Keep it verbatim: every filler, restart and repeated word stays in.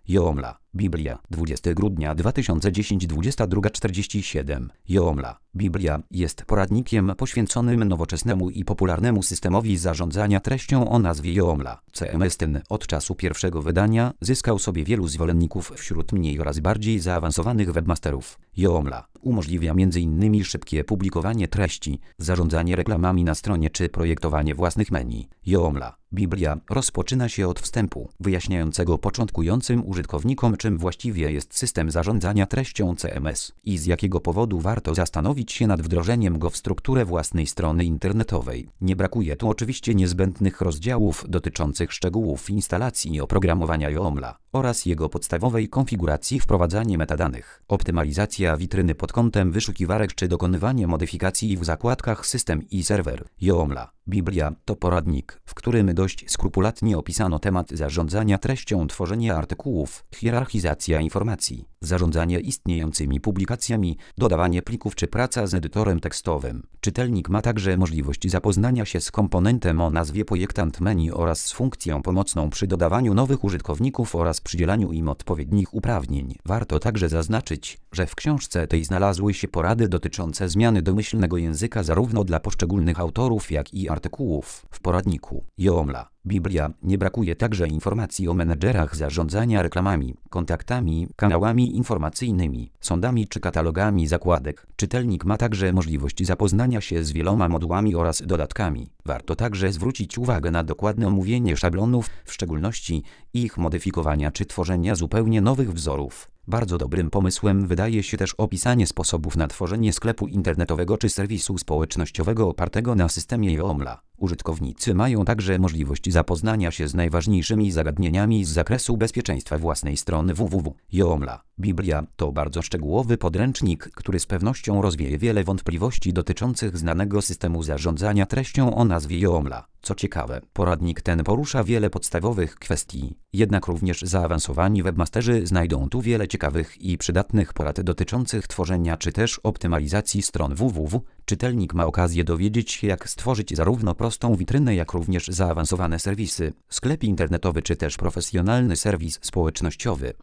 Joomla. Biblia. dwudziestego grudnia dwa tysiące dziesiątego, dwudziesta druga czterdzieści siedem. Joomla. Biblia jest poradnikiem poświęconym nowoczesnemu i popularnemu systemowi zarządzania treścią o nazwie Joomla. C M S ten od czasu pierwszego wydania zyskał sobie wielu zwolenników wśród mniej oraz bardziej zaawansowanych webmasterów. Joomla umożliwia między innymi szybkie publikowanie treści, zarządzanie reklamami na stronie czy projektowanie własnych menu. Joomla. Biblia rozpoczyna się od wstępu, wyjaśniającego początkującym użytkownikom, czym właściwie jest system zarządzania treścią C M S i z jakiego powodu warto zastanowić się nad wdrożeniem go w strukturę własnej strony internetowej. Nie brakuje tu oczywiście niezbędnych rozdziałów dotyczących szczegółów instalacji i oprogramowania Joomla oraz jego podstawowej konfiguracji, wprowadzanie metadanych, optymalizacja witryny pod kątem wyszukiwarek czy dokonywanie modyfikacji w zakładkach system i serwer. Joomla. Biblia to poradnik, w którym dość skrupulatnie opisano temat zarządzania treścią, tworzenie artykułów, hierarchizacja informacji, zarządzanie istniejącymi publikacjami, dodawanie plików czy praca z edytorem tekstowym. Czytelnik ma także możliwość zapoznania się z komponentem o nazwie projektant menu oraz z funkcją pomocną przy dodawaniu nowych użytkowników oraz przydzielaniu im odpowiednich uprawnień. Warto także zaznaczyć, że w książce tej znalazły się porady dotyczące zmiany domyślnego języka zarówno dla poszczególnych autorów, jak i artykułów w poradniku Joomla. Biblia nie brakuje także informacji o menedżerach zarządzania reklamami, kontaktami, kanałami informacyjnymi, sądami czy katalogami zakładek. Czytelnik ma także możliwość zapoznania się z wieloma modułami oraz dodatkami. Warto także zwrócić uwagę na dokładne omówienie szablonów, w szczególności ich modyfikowania czy tworzenia zupełnie nowych wzorów. Bardzo dobrym pomysłem wydaje się też opisanie sposobów na tworzenie sklepu internetowego czy serwisu społecznościowego opartego na systemie Joomla. Użytkownicy mają także możliwość zapoznania się z najważniejszymi zagadnieniami z zakresu bezpieczeństwa własnej strony www. Joomla. Biblia to bardzo szczegółowy podręcznik, który z pewnością rozwieje wiele wątpliwości dotyczących znanego systemu zarządzania treścią o nazwie Joomla. Co ciekawe, poradnik ten porusza wiele podstawowych kwestii, jednak również zaawansowani webmasterzy znajdą tu wiele ciekawych i przydatnych porad dotyczących tworzenia czy też optymalizacji stron www. Czytelnik ma okazję dowiedzieć się, jak stworzyć zarówno prostą witrynę, jak również zaawansowane serwisy, sklep internetowy czy też profesjonalny serwis społecznościowy.